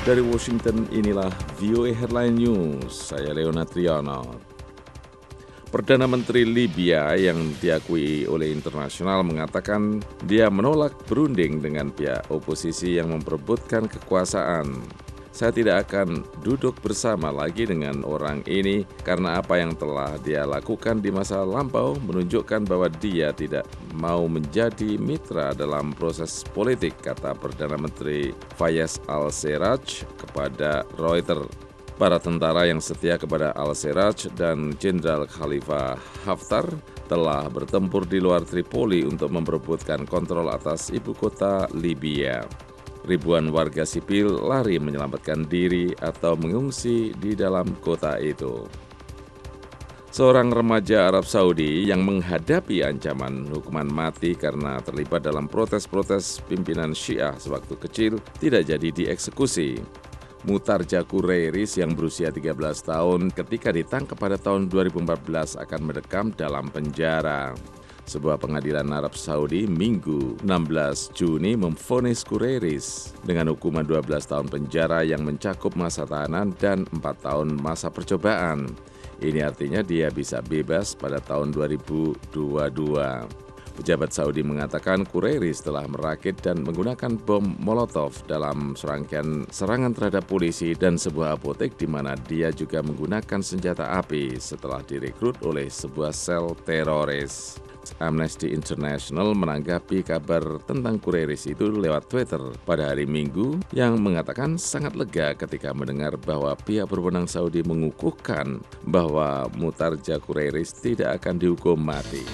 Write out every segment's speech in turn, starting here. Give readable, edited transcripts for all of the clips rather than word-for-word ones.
Dari Washington, inilah VOA Headline News. Saya Leonard Triono. Perdana Menteri Libya yang diakui oleh internasional mengatakan dia menolak berunding dengan pihak oposisi yang memperebutkan kekuasaan. Saya tidak akan duduk bersama lagi dengan orang ini karena apa yang telah dia lakukan di masa lampau menunjukkan bahwa dia tidak mau menjadi mitra dalam proses politik, kata Perdana Menteri Fayez al-Sarraj kepada Reuters. Para tentara yang setia kepada al-Sarraj dan Jenderal Khalifa Haftar telah bertempur di luar Tripoli untuk memperebutkan kontrol atas ibu kota Libya. Ribuan warga sipil lari menyelamatkan diri atau mengungsi di dalam kota itu. Seorang remaja Arab Saudi yang menghadapi ancaman hukuman mati karena terlibat dalam protes-protes pimpinan Syiah sewaktu kecil tidak jadi dieksekusi. Mutarja Kureiris yang berusia 13 tahun ketika ditangkap pada tahun 2014 akan mendekam dalam penjara. Sebuah pengadilan Arab Saudi Minggu 16 Juni memvonis Kureiris dengan hukuman 12 tahun penjara yang mencakup masa tahanan dan 4 tahun masa percobaan. Ini artinya dia bisa bebas pada tahun 2022. Pejabat Saudi mengatakan Kureiris telah merakit dan menggunakan bom Molotov dalam serangkaian serangan terhadap polisi dan sebuah apotek di mana dia juga menggunakan senjata api setelah direkrut oleh sebuah sel teroris. Amnesty International menanggapi kabar tentang Kureiris itu lewat Twitter pada hari Minggu yang mengatakan sangat lega ketika mendengar bahwa pihak berwenang Saudi mengukuhkan bahwa Mutarja Kureiris tidak akan dihukum mati.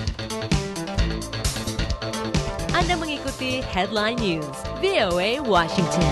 Anda mengikuti Headline News, VOA Washington.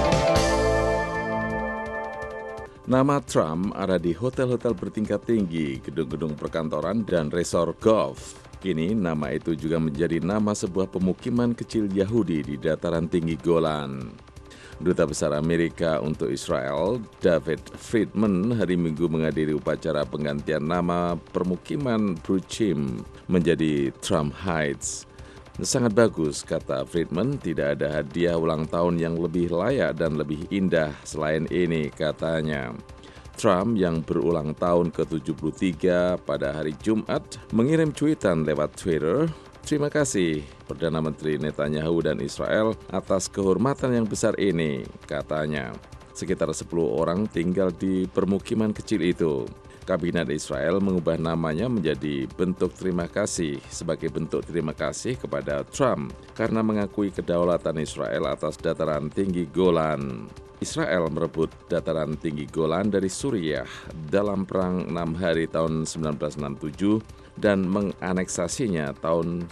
Nama Trump ada di hotel-hotel bertingkat tinggi, gedung-gedung perkantoran, dan resort golf. Kini nama itu juga menjadi nama sebuah pemukiman kecil Yahudi di dataran tinggi Golan. Duta Besar Amerika untuk Israel, David Friedman, hari Minggu menghadiri upacara penggantian nama permukiman Bruchim menjadi Trump Heights. Sangat bagus, kata Friedman, tidak ada hadiah ulang tahun yang lebih layak dan lebih indah selain ini, katanya. Trump yang berulang tahun ke-73 pada hari Jumat mengirim cuitan lewat Twitter, "Terima kasih Perdana Menteri Netanyahu dan Israel atas kehormatan yang besar ini," katanya. Sekitar 10 orang tinggal di permukiman kecil itu. Kabinet Israel mengubah namanya menjadi bentuk terima kasih sebagai bentuk terima kasih kepada Trump karena mengakui kedaulatan Israel atas dataran tinggi Golan. Israel merebut dataran tinggi Golan dari Suriah dalam Perang 6 Hari tahun 1967 dan menganeksasinya tahun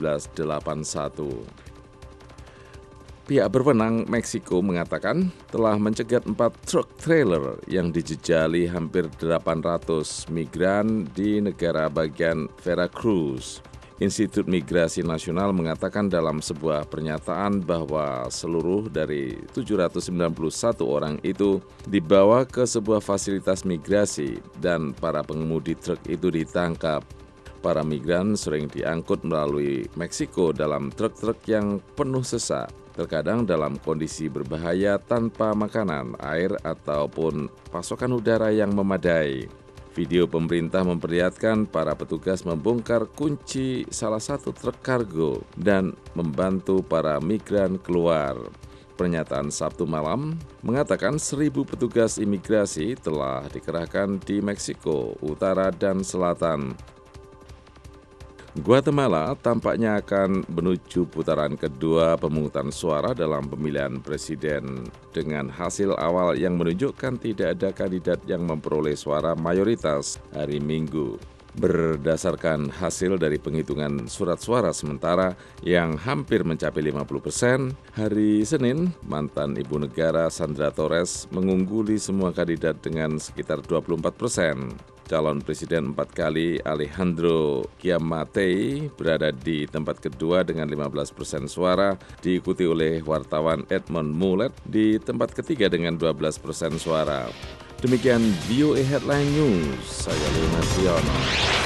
1981. Pihak berwenang Meksiko mengatakan telah mencegat 4 truk trailer yang dijejali hampir 800 migran di negara bagian Veracruz. Institut Migrasi Nasional mengatakan dalam sebuah pernyataan bahwa seluruh dari 791 orang itu dibawa ke sebuah fasilitas migrasi dan para pengemudi truk itu ditangkap. Para migran sering diangkut melalui Meksiko dalam truk-truk yang penuh sesak, terkadang dalam kondisi berbahaya tanpa makanan, air, ataupun pasokan udara yang memadai. Video pemerintah memperlihatkan para petugas membongkar kunci salah satu truk kargo dan membantu para migran keluar. Pernyataan Sabtu malam mengatakan 1.000 petugas imigrasi telah dikerahkan di Meksiko Utara dan Selatan. Guatemala tampaknya akan menuju putaran kedua pemungutan suara dalam pemilihan presiden dengan hasil awal yang menunjukkan tidak ada kandidat yang memperoleh suara mayoritas hari Minggu. Berdasarkan hasil dari penghitungan surat suara sementara yang hampir mencapai 50%, hari Senin, mantan ibu negara Sandra Torres mengungguli semua kandidat dengan sekitar 24%. Calon presiden 4 kali Alejandro Giammattei berada di tempat kedua dengan 15% suara, diikuti oleh wartawan Edmond Mulet di tempat ketiga dengan 12% suara. Demikian VOA Headline News, saya Leonard Triono.